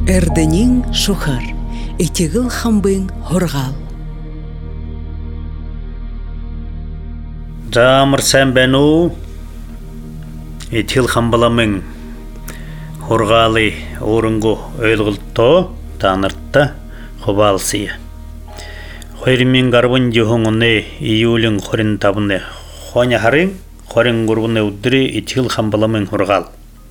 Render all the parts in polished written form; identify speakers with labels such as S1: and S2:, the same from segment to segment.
S1: Эрденин шухар, этигил хамбын хоргал.
S2: Жамыр сән бәну, этил хамбаламын хоргалы орынғы өйлгілто таныртта хобалсия. Хойрмин гарбын жохоңыны июлін хорин табыны хоня харин, хорин гурбыны уддыры этил хамбаламын хоргал.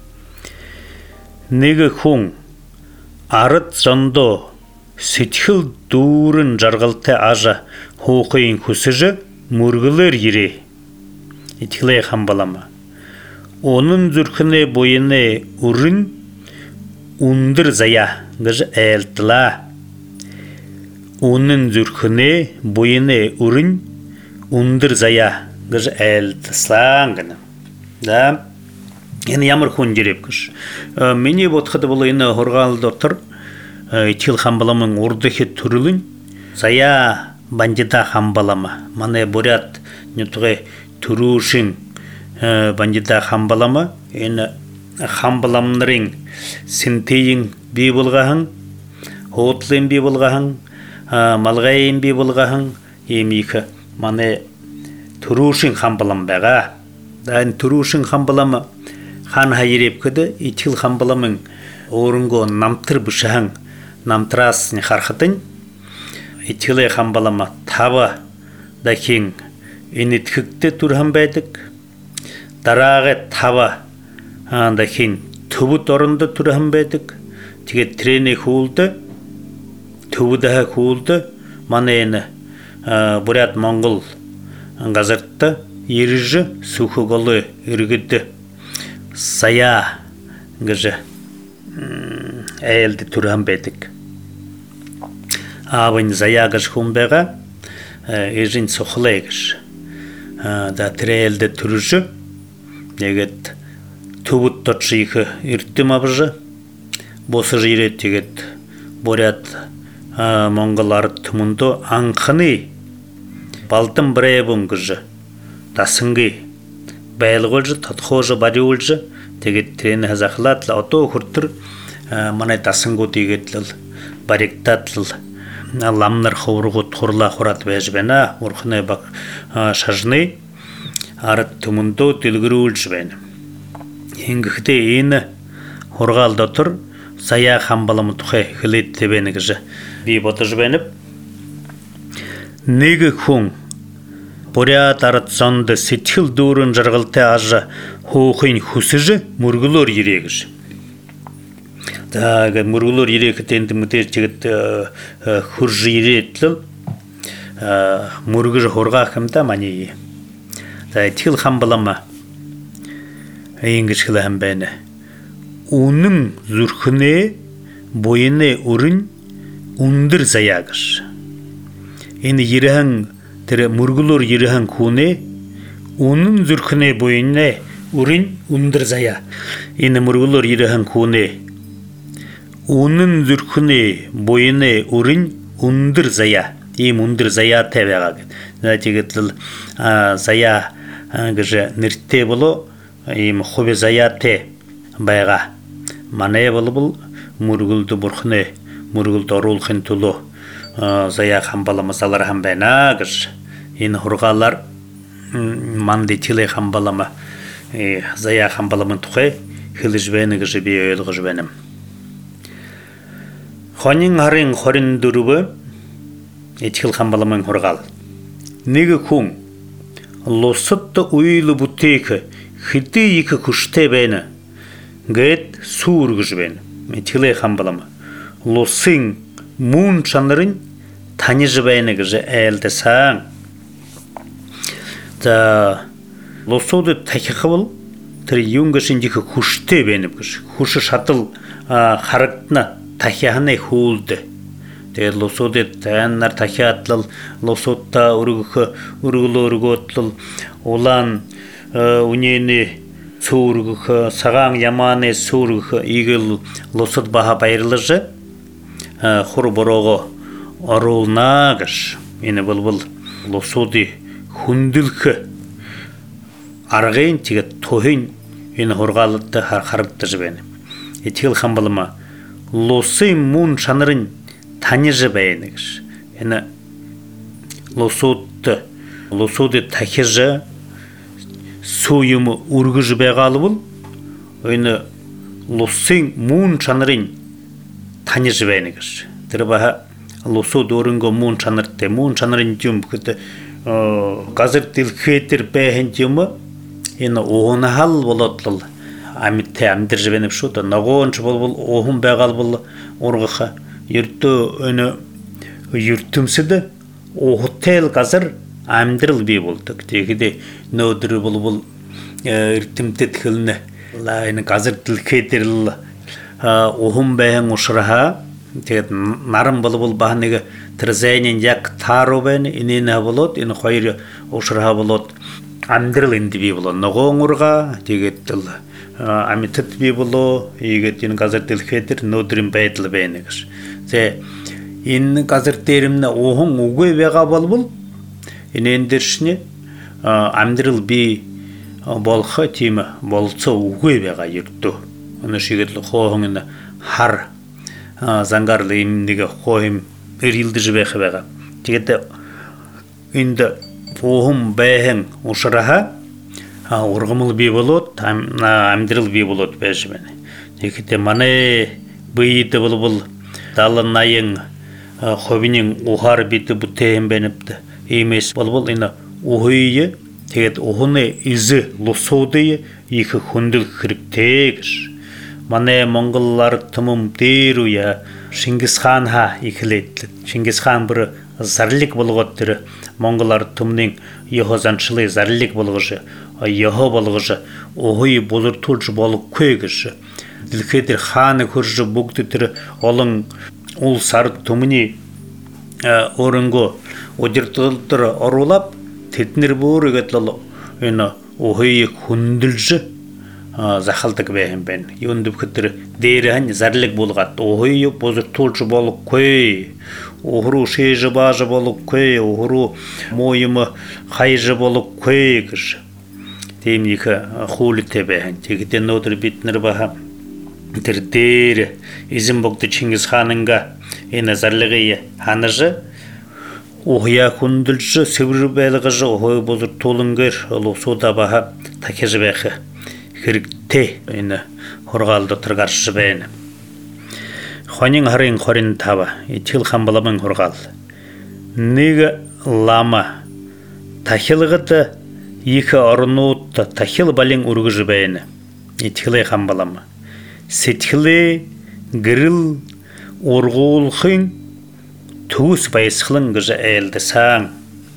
S2: Неге хүн арыт жондо сетхил дурын жарғалты ажа хоқиын хүсіжі мұргылыр ере. Этилай хамбалама. Onun zürküne boyune urun undur zaya gıcı eltila. Onun zürküne boyune urun undur zaya gıcı eltislan. Da yani yamır hun direp kış. Meni botxadı bolu yine horgal doktor etил хамбаламын урдыхи түрілін зая бандида хамбалама. Мане бурят нютуғай түрушин бандида хамбалама. Ені хамбаламнырың синтейін бей болғаһың, хотлын бей болғаһың, малғайын бей болғаһың. Емейкі мане түрушин хамбалам бәға. Дайын түрушин хамбалама хан хайреп кіді етил хамбаламын орынғы намтыр бұшағың намтрас не хархатын этиле хамбалама таба да кең энетхикте турхан байдык дарағы таба да кең түбіт орынды турхан байдык теге трене хулды түбідағы хулды манайыны бурят моңғол газетті еріжі сухы голы үргіді сая гыжы әйелді турхан байдык Абын заягыш хумбега ежин сохлегыш. Да трелде туржу. Дегет тубут точиха иртим абжы. Босы жирет дегет борят монголар тумунду анхны. Балтым бребун гыжы. Тасыңгы байлгылжы татхожы бариулжы. Дегет трен хазахлатла ото хуртыр манай тасыңгу дегетлил бариктатлил. Ламнар ховругу турла хурат бәжбәна урхны бак шажны арыт тумунду тилгирул жбән. Ингхте ин хоргалда тур сая хамбаламы тухай хилет тебені гыжы би ботыжбәнеп. Неге хүн порят арыт сонды сетхил дурын жаргылты ажы хоқин хусыжы мургулор ерегіж. Да мургулор ерекет енді мүтер жігіт хуржы еретліл мургыжы хорға кімді мани. Да тил хамбалама енгішілі хамбәні. Оның зүрхіне бойыны үрін ұндыр заягыш. Енді еріған тірі мургулор еріған күне оның зүрхіне бойыны үрін ұндыр зая. Енді мургулор еріған күне Onun zürküne boyune urun undur zaya. İm undur zaya tevega. Netigetlil zaya gıcı nirte bulu. İm hobi zaya te bayga. Manaya bulu bul murguldu burkhune. Murguldu orulkhin tulu. Zaya hambala masalar hambena gıcı. İn hurgalar mandi tile hambalama. Zaya hambalamın tuğay. Hilizbeni gıcı bir öyle gıcı benim. Хонин харин хорин дурубы этил хамбаламын хоргал. Неге хүн лосытты уйлы бутейкі хиты екі күште бәйні гэт суыргыш бәйні. Этилай хамбаламы. Лосын мун чанырын таныжы бәйні гыжы әлді саң. Да лосуды тәкіқы бұл тірі юнгышын екі күште бәйні гыжы. Күші шатыл харықтына тахяны хулды. Те лосоды тәннар тахятлыл лосотта ургулорготлыл улан унени сургы саган яманы сургы игыл лосот баха байрылыжы хурборого орулнагыш. Ені бұл лосоды хундылкы арғайын тегі тохын ені хорғалытты харқарытты жібені. Етел хамбалыма лосы мун шанырын таныжы бәйінігіш. Яны лосуды тахижы суйымы үргіжі бәғалы бұл, ойны лосын мун шанырын таныжы бәйінігіш. Тірі баға лосуды орынғы мун шанырды, мун шанырын тюм күті қазір тілкетір бәйін тюмы, яны оғыны хал болатлыл. Амитте амдыржы бәніп шуды, нағуыншы бұл оғын бәғал бұл орғыға. Юртты өні юрттымсыды, оғыттел қазір амдырыл бей болдық. Дегіде нөдірі бұл үрттімті тіхіліні. Лайны қазір тілкетірілі оғын бәйін ұшыраға. Нарым бұл бағынығы тірзәйнен як тару бәйіні, инені болот, ины қойыры ұшыраға болот. Амдырыл енді бей болот. Нағуын ұрға дегеттілі. Амитет бей боло, егеттен қазір тілкетір нөдірін бәйтілі бәйінігіш. Ин қазір терімні оғын ұғы бәға бұл, ендершіне амдырыл бей болға теймі болса ұғы бәға ерді. Оны шегетлі қоғыңыны хар заңғарлы еміндегі қоғым үрілді жібәқі бәға. Тегетті енді оғын бәйін ұшыраға орғымыл бей болот, амдырыл бей болот бәжі бәні. Тегетті маны бұйыды бұл далын айың қобинен ұғар бейті бұттайын бәніпті. Емес бұл ина ұғыйы, тегет ұғыны ізі лосудыйы екі хүнділ кіріктегіш. Маны Монғоллар тұмым дейру я Шингисхан ха екілеттілі. Шингисхан бірі зарлік болғаттыры. Монғоллар тұмның ехозаншылы зарлік болғышы, ехо болғышы, ұғыйы болыр тұлжы болып көйгіші. Ділкетір ханы көрші бұқты түрі олың ұл сары тұмыни орынғы одертылдыры орулап, тетінер бұр өгетлі ұғыйы күнділжі зақалдық бәйін бәйін. Ендіп күттірі дейрі ән зәрлік болғат. Ұғыйы бұзыр тұлжы болып көй, ұғыру шейжі бажы болып көй, ұғыру мойымы қайжы болып көй кіші. Дейм екі құлы тәбәйін. Тегіден өтір бетінер баға. Дірдері изім бұқты Чингисханыңға зәрлігі ханыжы, ұғыя күнділші, сөвірі бәліғыжы, ұғыя бұзыр толыңғыр, ұлысуда баға такежі бәқі кірікте құрғалды тұрғаршы бәйіні. Қонин ғарин қорин таба, етіл қамбаламын құрғал. Негі лама, тахилғыды екі орнуытты, тахил балин үргіжі бәйіні, етілі қамбалама. Сетхілі гіріл орғулқын туыс байсқылың ғыжы әлді саң.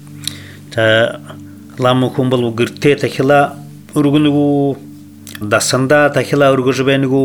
S2: Ламы күмбіл гірте тахила үргінігу, дасында тахила үргіжі бәнігу,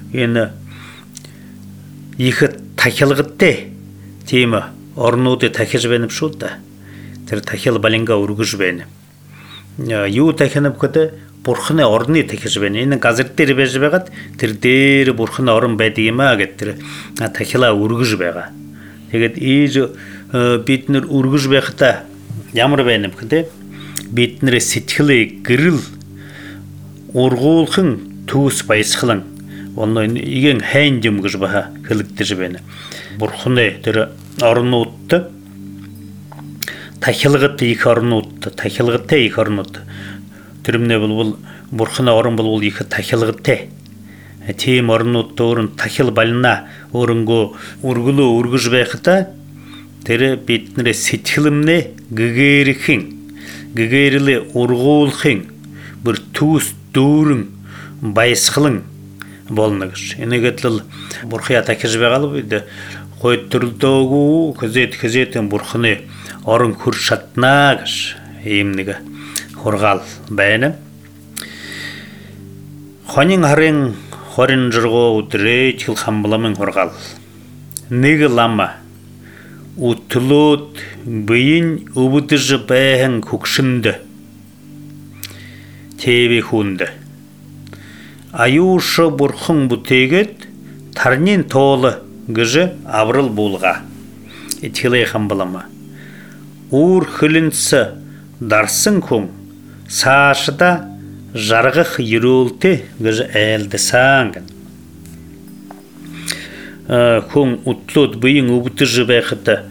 S2: екі тахилғытте теймі орнуды тахижі бәніп шуды. Тахил балинға үргіжі бәні. Ю тахинып көді Бурхны орны тахижі бәні. Ені қазірттері бәжі бәғат, тірдері Бурхны орын бәдігіме ағеттірі тахила үргіжі бәға. Тегет ейжі бетінір үргіжі бәқіта ямыр бәніп көді, бетінірі сетхілі гіріл орғолқың туыс байсқылың. Оның еген хәйін демгіжі бәға кіліктірі бәні. Бурхны түрі орны ұтты, тахилғытты екі орны ұтты, тахилғытты екі орны ұтты. Түрімне бұл Бурхына орын бұл екі тахилғытты. Тейім орын ұтты орын тахил балына орынғы үргілі үргіж бәқіта, тірі бетінірі сетхілімне гігеріхін, гігерілі орғолқын, бір туыс дұрын байсқылың болынығыш. Енегетліл Бурхия тахиж бәғалы бүйді. Қойттырылдығу күзет-күзетін Бурхыны орын күршатнағыш емнігі. Құрғал бәйіні. Қонин ғарин қорин жырғы ұдыры тіл қамбыламын құрғал. Негі лама, ұтылыд бүйін ұбыдыжы бәйін көкшінді. Тейбе хүнді. Аюшы бұрқын бұтегет, тарнен толы гыжы аврыл болға. Тилей қамбылама. Ур хүлінсі дарсын күн. Сашыда жарғық ерулті гыжы әлді саңғын. хүн утлууд буян өвдөж байхад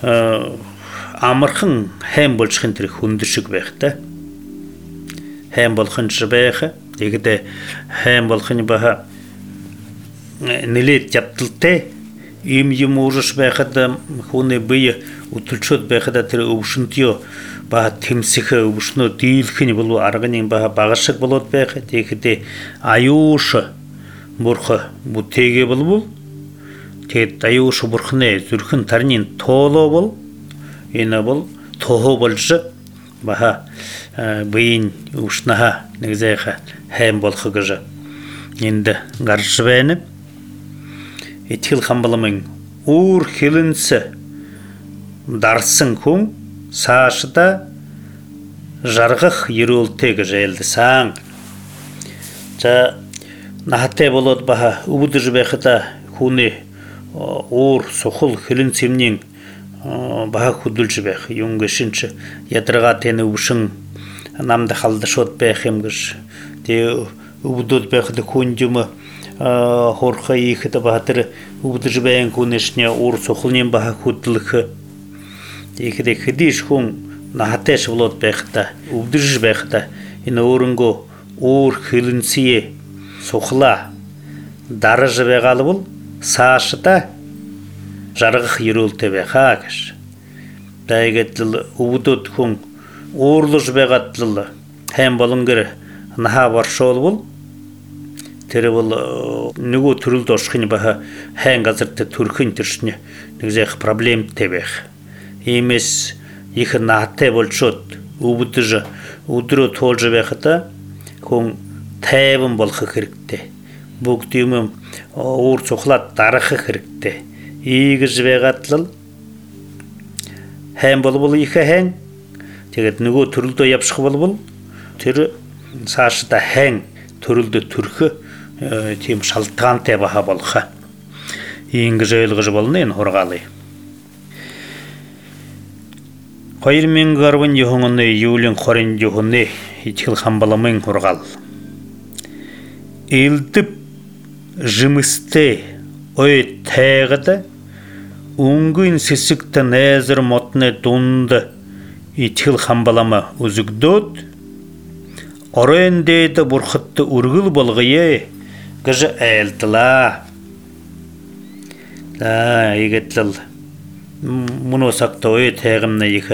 S2: амархан хайм болчихын тэр хүндшиг байх та. Хайм болгон ч байх. Тэгэхдээ хайм болгоны баха нэлээд ядталтай юм уурш байхад хүний бие өтөлчөд байхад тэр өвшөнтөө ба тэмсэх өвшнөө дийлэх нь бол арганы баха багашиг болоод байх. Тэгэхдээ аюуш бурх бүтэгээ болвол тэгэд аюуш бурхны зүрхэн тарны тоолоо бол энэ бол тохоо болж баха биеийн өвшнөха нэг зайха хайм болох гэж энд гарч байна. Итгэл хамбаламын үүр хилэнс дарсан хүн цаашдаа жаргах ерөөлтэй гэж айлдсан. За наатай болоод баха өвдөж байхад хүний үүр сухал хилэн цэмнийн баха хөдөлж байх юм гişинч ядаргаа тэн өвшин намд халдашууд байх юм гэж тэг өвдөд байхад хүн юм хорхоо ихэд баха тэр өвдөж байх хүнэшний үүр сухалны баха хөдлөх тэгэхдээ хэдийш хүн наатай болоод байхдаа өвдөж байхдаа энэ өөрөнгөө үүр хилэнцээ сухлаа дараж байгаал бол цаашдаа жаргах ерөөлтэй байхаа гэж. Тэгээд л өвдөд хүн уурлаж байгаад л хайм болонгэр нахаа боршоолвол тэр бол нөгөө төрөлд оршихын баха хайн газарт төрхийн төршний нэг зайх проблемтэй байх. Иймээс их наатай болчоод өвдөж өдрөө туулж байхад хүн тайван болох хэрэгтэй. Бүгд юм уур цухлаад дарахах хэрэгтэй. Ийгэж байгаад л хайм болбол их хайм тэгээд нөгөө төрөлдөө явчих болбол тэр цаашдаа хайм төрөлдөө төрөх тийм шалтгаантай баха болох. Ингэж ойлгож болно энэ хургаалыг. 2010 оны июлийн 20 оны итгэл хамбаламын хургаал. Элдэв жимстэй ой тайгад өнгөн сэсэгт найзар модны дунд итгэл хамбалама үзэгдөөд оройн дээд бурхад үргэл болгоё гэж айлтлаа. Игэтэл мөнөөсөгт ой тайгамна их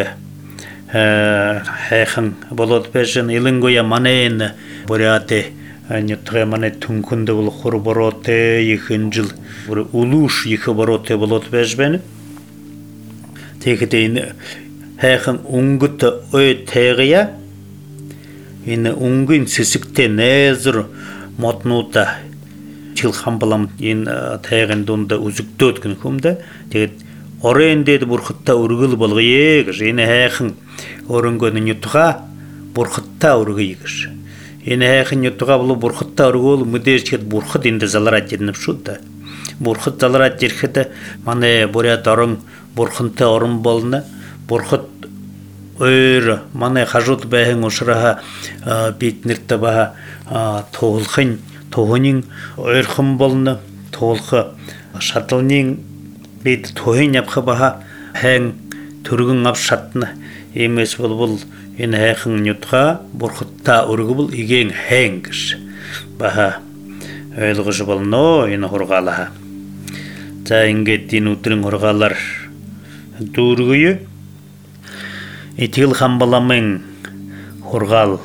S2: хайхан болоод бэжэн илэнгоя манэн буряте нютгэ мане түнхэнд бол хур борооте ихэнжил улууш их борооте болоод байж байна. Тэгэхдээ энэ хайхан өнгөт ой тайгая энэ өнгөн сэсэгтэй найзар моднуудаа чил хамбалам энэ тайгын дунд үзэгдөөд гэх юмдаа тэгээд оройн дээд бурхадтай өргөл болгоё гэж энэ хайхан өрөнгөө нютга бурхадтай өргөе гэж. Энэ хайхан нютга бол бурхадтай өргөөл мэдээж хэд бурхад энд залраад ирнэ шүү дээ. Бурхад залраад ирэхэд манай бурят орон бурхантай орон болно. Бурхад өөр манай хажууд байхын ушраа биднэрт ба туулахын туунин ойрхон болно. Туулах шатлын бид туhin явах баха хэн төргөн ав шатна имэс болбол энэ хайхан нютга бурхадтай өргөвл иген хэн гэж баха ойлгож болно энэ хургаалаа. За ингээд энэ өдрийн хургаалаар дүүргөе. Итгэл хамбаламын хургаал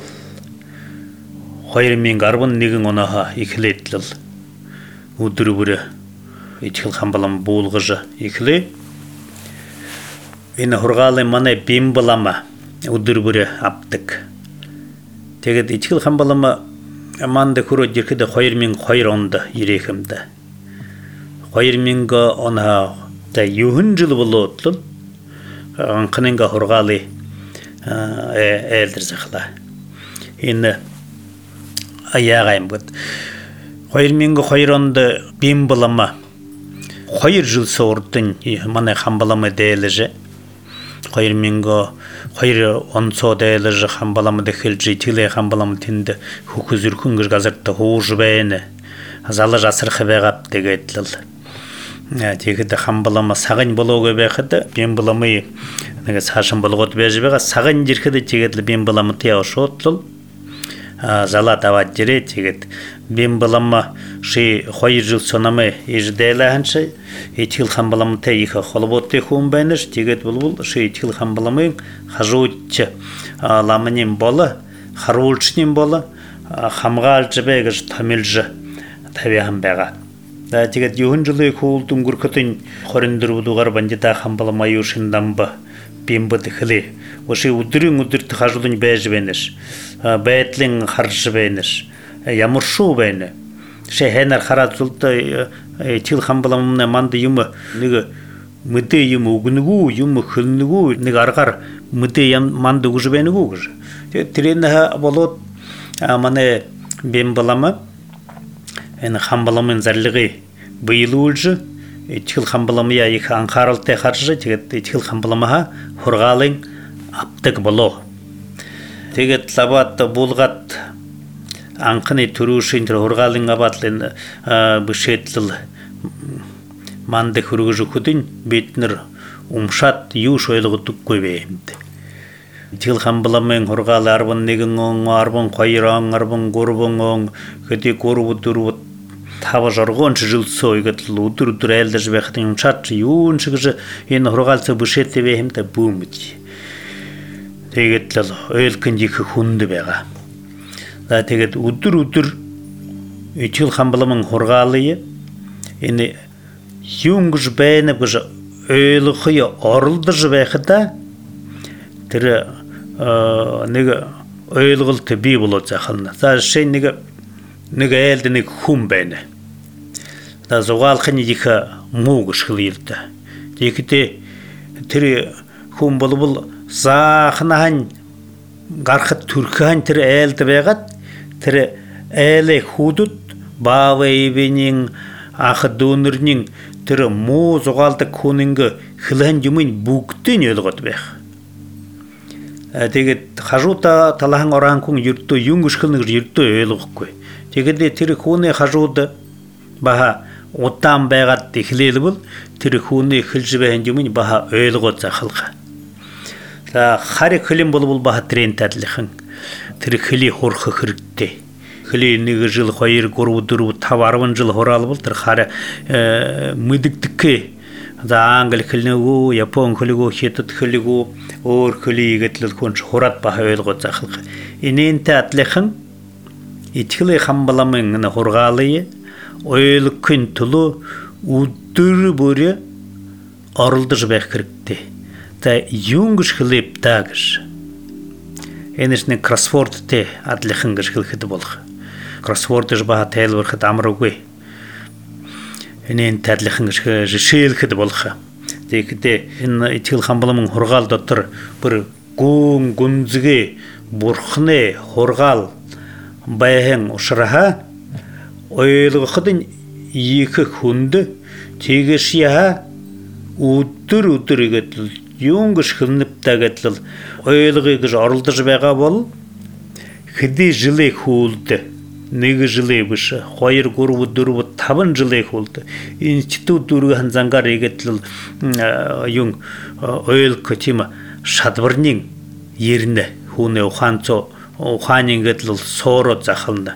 S2: 2011 оноха эхлээд л өдөр бүр итгэл хамбалам буулгаж эхлэе. Энэ хургаалын манай бимбалама өдөр бүр авдаг. Тэгээд итгэл хамбалама манд хүрээд ирэхэд 2002 онд ирэх юм да. 2000 оноо та юун жил болоод л анхнынга хургаалыг ээлдэрсэхлаа. Энэ аяага юм бод 2002 онд бимбалама 2 жил суурдан манай хамбалама дээлж 2002 онцоо дээлж хамбалама дэхэлж итгэл хамбалама тэнд хүхүзүрхэн газарт хууж байна. Залж асрах байгаад тэгээд л Тегіді хамбалама сағын болуға бәқіді, бен бұламы сашын болуғыды бәжі бәға, сағын жеркіді тегіді бен бұламы тияу шотлыл, жала дават жере тегіді. Бен бұлама ши қойыр жыл сонамы еждейлі әнші, етіл хамбаламы тәйіқі қолыботты хуын бәйніш, тегіді бұл ши етіл хамбаламын қажуытчы ламынен болы, қаруылшынен болы, хамға алжы бәйгіш тамилжы табиғын бәға. Тегіді юхын жылы көулдің күркітін қорындыр бұдуғар бандита хамбалама юшындан ба, бен бұды қылы. Ошы ұдырын ұдырты қажудың бәжі бәйніш, бәйтлің қаржы бәйніш. Ямуршу бәйні. Шәйхәнәр қарат жылды тил хамбаламына манды юмы, неге мүді юмы ұғынығу, юмы қылынығу, неге арғар мүді манды ұғыжы бәйні ұғыжы. Тірені болот, маны бен баламы, хамбаламын зәрліғі бұйылы ұлжы, тил хамбаламыя екі аңқарылты қаржы, тил хамбаламыға құрғалың аптық болу. Тегет лабатты болғат Анқыны түрушин тұрғалың абатлын бұшетліл манды күргіжі күдін бетінір ұмшат юш ойлығы түк көбейімді. Тил хамбаламын құрғалы арбын неген оң, арбын қайыран, арбын көрбін оң, көте көрбі табы жарғоншы жыл сойгітлі ұдыр әлді жібәқтің ұмшат юн шығыжы ені құрғалсы бұшетлі бейімді бұмыды. Тегетліл өйлкін екі хүнді бәға. Тегет ұдыр үтіл хамбаламын құрғалыйы, ені юңгіж бәйініп күжі өйлі құйы орылды жібәқіда, тірі өйлі ғылты бей болады жақылына. Шей неге әлді неге хүм бәйіні. Зоғалқыны екі мұғыш қылыйылды. Екіде тірі хүм болы бұл зақынаған ғарқыт түркіған тірі әлді бәғат, тірі әлі худут бавы ебенің, ақы дөнірнің тірі мұ зоғалды көніңгі қылған жүмін бүктен өлі ғыд бәқ. Тегет қажута талағын оран көң жүртті, юңгіш қылыңыз жүртті өлі ғық көй. Тегеде тірі көне қажуды баға оттан бәғат декілелі бұл, тірі көне қылжы бәйін жүмін баға өлі ғыд зақылға. Қари қылым бұл баға трен тәділіқін. Тірі қылы қорқы қырыкте. Қылы неге жыл қойыр көру таварвын жыл қоралы бұл. Тір қары мүдіктікке. Аңғыл қылынгу, япон қылыгу, хетіт қылыгу, ор қылы егетілі қоншы қорат баға өл ғод зақылғы. Енен тәділіқін, етілі қамбаламын қорғалыйы, ойлы күн тұлы, ұдыры бөрі орылды жібәқ кірікте. Та юңгіш қылып тағыш. Энешне кроссворд те атлихын гышкылхыды болғы. Кроссворд жбаға тәйл вырхыд амырғой. Энен тәдлихын жышылхыды болғы. Декіде итіл хамбаламын хорғал доттыр бір гүн гүнзіге бұрқыны хорғал байхен ұшыраға ойлығы қыдын екі күнді тегешияға ұдыр егетіл юңгіш қылынып тәгетіл ойлығы егіж орылды жібәға бол қыды жылы құлды неге жылы бұшы қойыр көрі дұры табын жылы құлды институт дұрыған заңғар егетіл юң ойл көтемі шадбырнің еріне хуне уханин гетіл сорот зақылында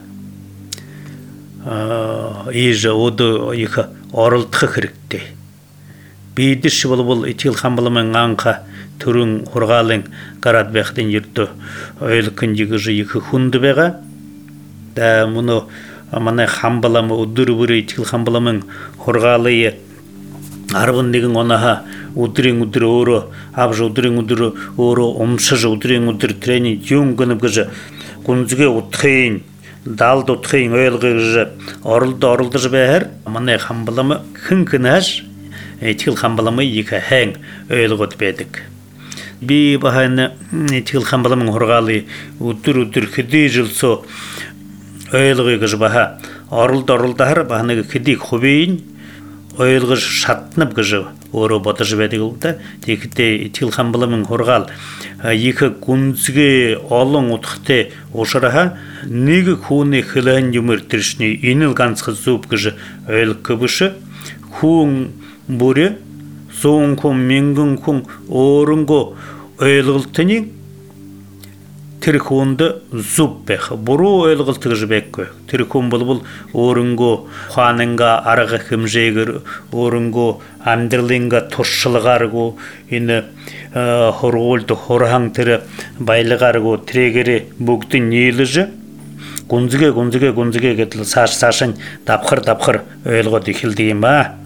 S2: ежі оды екі орылтқы кірікті бейдіші бұл итил қамбылымен аңқа түрін құрғалың қарат бәқтен ерді ойл күндегі жы екі хүнді бәға да мұны мана қамбыламы ұдыры бүрі итил қамбыламын құрғалығы арбын деген онаға удырың удыры оры абжы удырың удыры оры омшыжы удырың удыры трени жөн күніп күжі күнзіге ұтқиын далды ұтқиын ойлғы күжі орылды жібәр мана қамбыламы күн-күнәш итил қамбыламы екі әң ойлғы өтпедік би бағайны итил қамбыламын құрғалы удыр күді жылсы ойлғы күжі баға орылды бағанығы күді құбейін ойлғы шатынып күжі оры боты жібәдік ұлда декіде итил қамбыламын құрғал екі күнзіге олың ұтқыте ұшыраға неге күні қылын юмыр түршіне иныл қансқы зұп күжі ойлғы күбіші хүн бүре соон хүн мянган хүн өөрөнгөө ойлголтыг тэр хүнд зүв байх буруу ойлголт гэж байхгүй. Тэр хүн бол өөрөнгөө ухаананга арга хэмжээгээр өөрөнгөө амьдралынга туршлагааргүй энэ хоргуулд хорхан тэр баялагааргүй тэрэгэр бүгд нийлж гүнзгээ гэдэл цааш давхар ойлгоод эхэлдэг юм ба.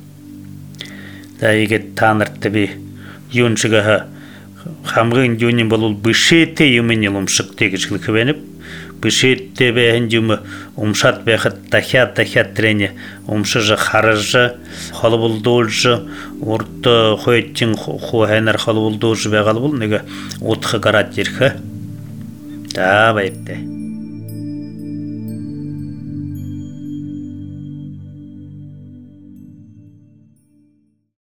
S2: Тэгээд та нарт би юунчгаа хамгийн юуны бол бишээтэй юм юмшигтэй гэж хэлэх байна. Бишээтэй байх юм умшаад байхад дахиад трэнэ умшиж харж холболдуулж урд хойчин хойнар холболдуулж байгаа бол нэг утга гараад ирэх. За баяртай.